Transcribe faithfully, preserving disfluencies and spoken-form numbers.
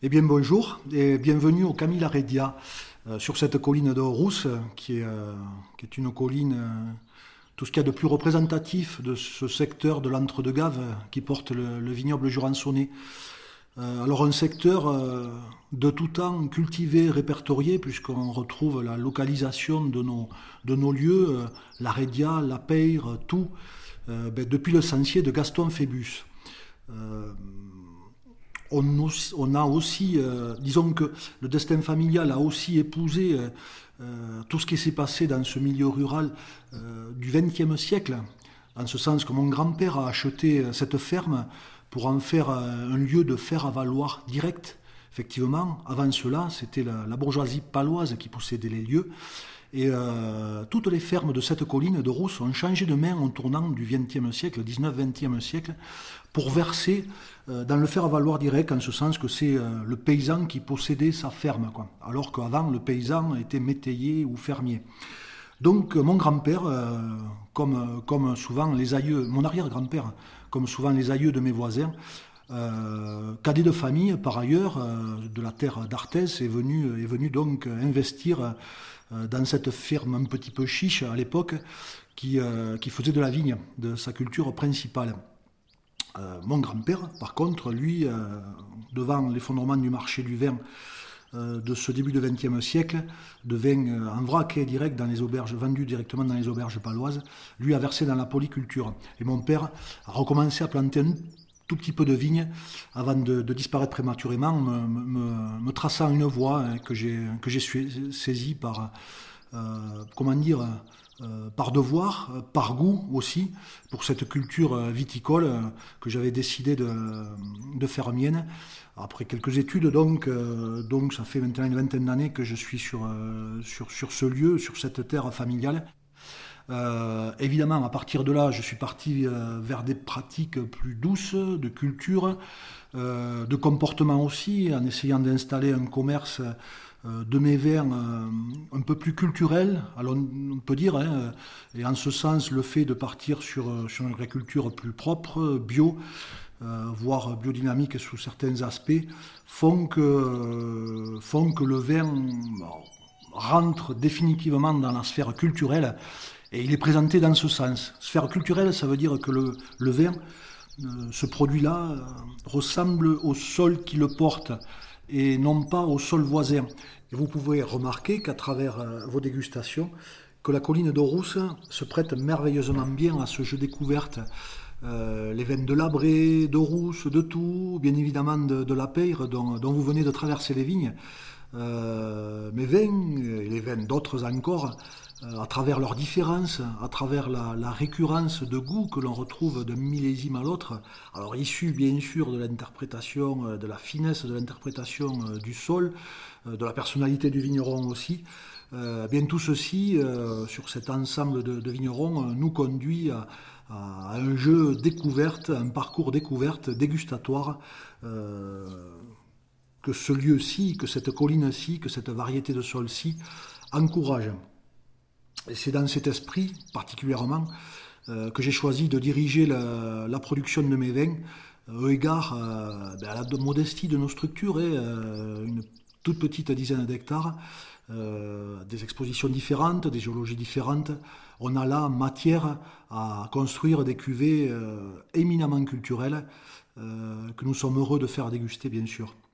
Eh bien bonjour et bienvenue au Camille Laredia, euh, sur cette colline de Rousse qui est, euh, qui est une colline, euh, tout ce qu'il y a de plus représentatif de ce secteur de l'Entre-deux-Gaves euh, qui porte le, le vignoble jurançonais. Euh, alors un secteur euh, de tout temps cultivé, répertorié, puisqu'on retrouve la localisation de nos, de nos lieux, euh, l'Aredia, la Peyre, tout, euh, ben, depuis le Sancier de Gaston Phébus. Euh, on, aussi- on a aussi, euh, disons que le destin familial a aussi épousé euh, euh, tout ce qui s'est passé dans ce milieu rural euh, du vingtième siècle, en ce sens que mon grand-père a acheté euh, cette ferme pour en faire euh, un lieu de faire à valoir direct. Effectivement, avant cela, c'était la, la bourgeoisie paloise qui possédait les lieux. Et euh, toutes les fermes de cette colline de Rousse ont changé de main en tournant du vingtième siècle, dix-neuf vingtième siècle, pour verser euh, dans le faire-valoir direct, en ce sens que c'est euh, le paysan qui possédait sa ferme, quoi. Alors qu'avant, le paysan était métayer ou fermier. Donc, euh, mon grand-père, euh, comme, euh, comme souvent les aïeux, mon arrière-grand-père, comme souvent les aïeux de mes voisins, euh, cadet de famille, par ailleurs, euh, de la terre d'Arthès, est venu, est venu donc investir euh, dans cette ferme un petit peu chiche à l'époque qui, euh, qui faisait de la vigne, de sa culture principale. Euh, mon grand-père, par contre, lui, euh, devant l'effondrement du marché du vin euh, de ce début du vingtième siècle, de vin euh, en vrac et direct dans les auberges, vendu directement dans les auberges paloises, lui a versé dans la polyculture. Et mon père a recommencé à planter un tout petit peu de vignes avant de, de disparaître prématurément, me, me- me traçant une voie hein, que j'ai que j'ai su- saisie par, euh, comment dire, euh, par devoir, euh, par goût aussi, pour cette culture euh, viticole euh, que j'avais décidé de, de faire mienne. Après quelques études, donc, euh, donc ça fait maintenant une vingtaine d'années que je suis sur, euh, sur, sur ce lieu, sur cette terre familiale. Euh, évidemment, à partir de là, je suis parti euh, vers des pratiques plus douces, de culture, euh, de comportement aussi, en essayant d'installer un commerce euh, de mes vins euh, un peu plus culturel, alors on peut dire, hein, et en ce sens, le fait de partir sur, euh, sur une agriculture plus propre, bio, euh, voire biodynamique sous certains aspects, font que, euh, font que le vin bon, rentre définitivement dans la sphère culturelle et il est présenté dans ce sens. Sphère culturelle, ça veut dire que le, le vin, euh, ce produit-là, euh, ressemble au sol qui le porte et non pas au sol voisin. Et vous pouvez remarquer qu'à travers euh, vos dégustations, que la colline de Rousse se prête merveilleusement bien à ce jeu découverte. Euh, les vins de Labré, de Rousse, de tout, bien évidemment de, de la Peyre dont, dont vous venez de traverser les vignes. Euh, mes vins, et les vins d'autres encore, euh, à travers leurs différences, à travers la, la récurrence de goût que l'on retrouve d'un millésime à l'autre, alors issu bien sûr de l'interprétation, euh, de la finesse de l'interprétation euh, du sol, euh, de la personnalité du vigneron aussi, euh, bien tout ceci, euh, sur cet ensemble de, de vignerons, euh, nous conduit à, à un jeu découverte, un parcours découverte, dégustatoire, euh, que ce lieu-ci, que cette colline-ci, que cette variété de sol-ci encourage. Et c'est dans cet esprit, particulièrement, euh, que j'ai choisi de diriger la, la production de mes vins, euh, au égard euh, ben, à la modestie de nos structures, et, euh, une toute petite dizaine d'hectares, euh, des expositions différentes, des géologies différentes. On a là matière à construire des cuvées euh, éminemment culturelles, euh, que nous sommes heureux de faire déguster, bien sûr.